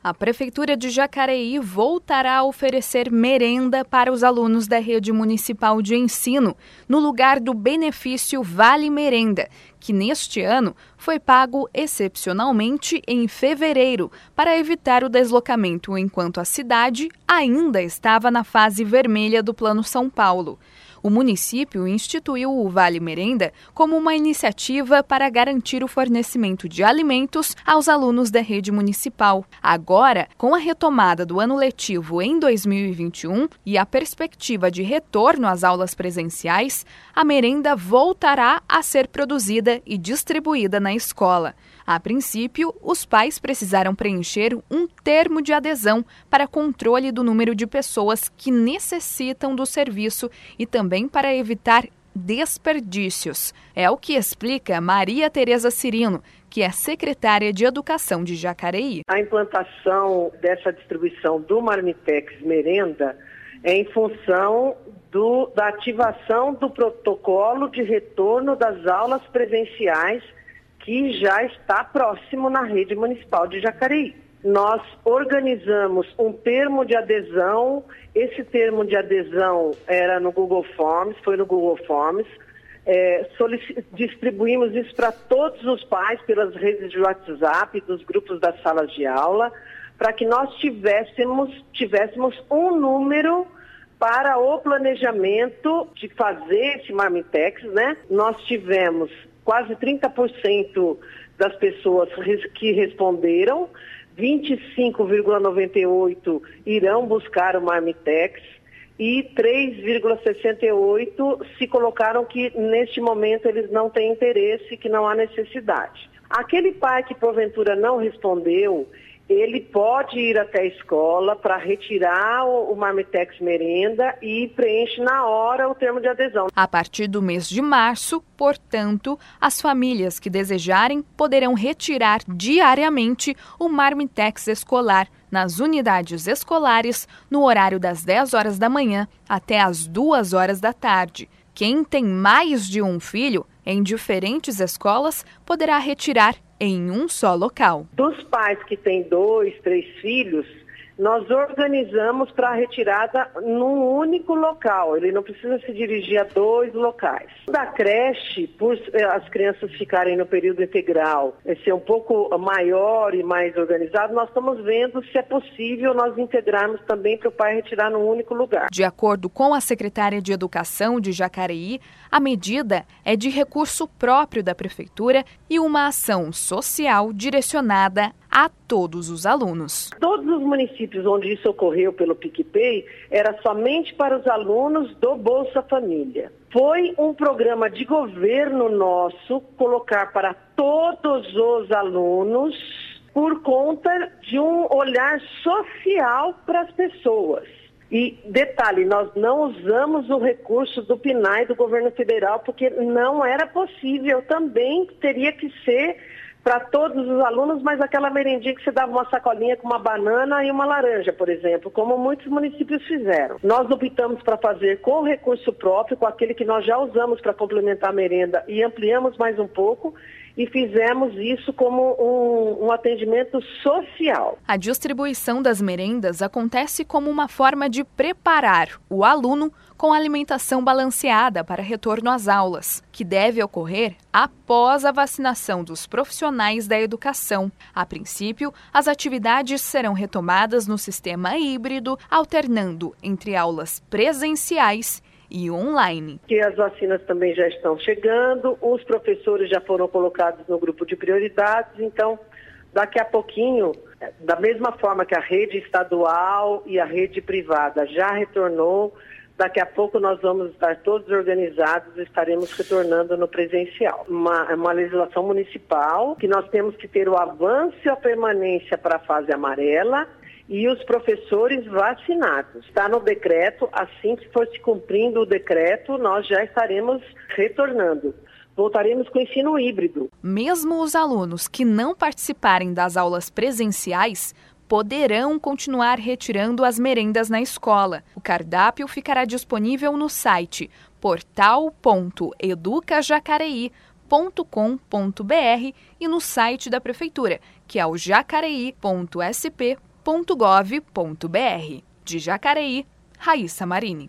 A Prefeitura de Jacareí voltará a oferecer merenda para os alunos da rede municipal de ensino, no lugar do benefício Vale Merenda, que neste ano foi pago excepcionalmente em fevereiro, para evitar o deslocamento enquanto a cidade ainda estava na fase vermelha do Plano São Paulo. O município instituiu o Vale Merenda como uma iniciativa para garantir o fornecimento de alimentos aos alunos da rede municipal. Agora, com a retomada do ano letivo em 2021 e a perspectiva de retorno às aulas presenciais, a merenda voltará a ser produzida e distribuída na escola. A princípio, os pais precisaram preencher um termo de adesão para controle do número de pessoas que necessitam do serviço e também para evitar desperdícios. É o que explica Maria Tereza Cirino, que é secretária de Educação de Jacareí. A implantação dessa distribuição do Marmitex Merenda é em função da ativação do protocolo de retorno das aulas presenciais que já está próximo na rede municipal de Jacareí. Nós organizamos um termo de adesão, esse termo de adesão era no Google Forms, foi no Google Forms, distribuímos isso para todos os pais pelas redes de WhatsApp, dos grupos das salas de aula, para que nós tivéssemos um número para o planejamento de fazer esse Marmitex, né? Nós tivemos quase 30% das pessoas que responderam, 25,98% irão buscar o Marmitex e 3,68% se colocaram que neste momento eles não têm interesse, que não há necessidade. Aquele pai que porventura não respondeu, ele pode ir até a escola para retirar o Marmitex Merenda e preenche na hora o termo de adesão. A partir do mês de março, portanto, as famílias que desejarem poderão retirar diariamente o Marmitex escolar nas unidades escolares no horário das 10 horas da manhã até as 2 horas da tarde. Quem tem mais de um filho em diferentes escolas poderá retirar em um só local. Dos pais que têm 2, 3 filhos, nós organizamos para a retirada num único local. Ele não precisa se dirigir a 2 locais. Da creche, por as crianças ficarem no período integral, ser um pouco maior e mais organizado, nós estamos vendo se é possível nós integrarmos também para o pai retirar num único lugar. De acordo com a secretária de Educação de Jacareí, a medida é de recurso próprio da Prefeitura e uma ação social direcionada a todos os alunos. Todos os municípios onde isso ocorreu pelo PicPay, era somente para os alunos do Bolsa Família. Foi um programa de governo nosso colocar para todos os alunos por conta de um olhar social para as pessoas. E detalhe, nós não usamos o recurso do PNAE do governo federal porque não era possível, também teria que ser para todos os alunos, mas aquela merendinha que você dava uma sacolinha com uma banana e uma laranja, por exemplo, como muitos municípios fizeram. Nós optamos para fazer com recurso próprio, com aquele que nós já usamos para complementar a merenda e ampliamos mais um pouco e fizemos isso como um atendimento social. A distribuição das merendas acontece como uma forma de preparar o aluno com alimentação balanceada para retorno às aulas, que deve ocorrer após a vacinação dos profissionais da educação. A princípio, as atividades serão retomadas no sistema híbrido, alternando entre aulas presenciais e online. Que as vacinas também já estão chegando, os professores já foram colocados no grupo de prioridades, então daqui a pouquinho, da mesma forma que a rede estadual e a rede privada já retornou, daqui a pouco nós vamos estar todos organizados e estaremos retornando no presencial. Uma legislação municipal que nós temos que ter o avanço e a permanência para a fase amarela e os professores vacinados. Está no decreto, assim que for se cumprindo o decreto, nós já estaremos retornando. Voltaremos com o ensino híbrido. Mesmo os alunos que não participarem das aulas presenciais poderão continuar retirando as merendas na escola. O cardápio ficará disponível no site portal.educajacareí.com.br e no site da Prefeitura, que é o jacareí.sp.gov.br. De Jacareí, Raíssa Marini.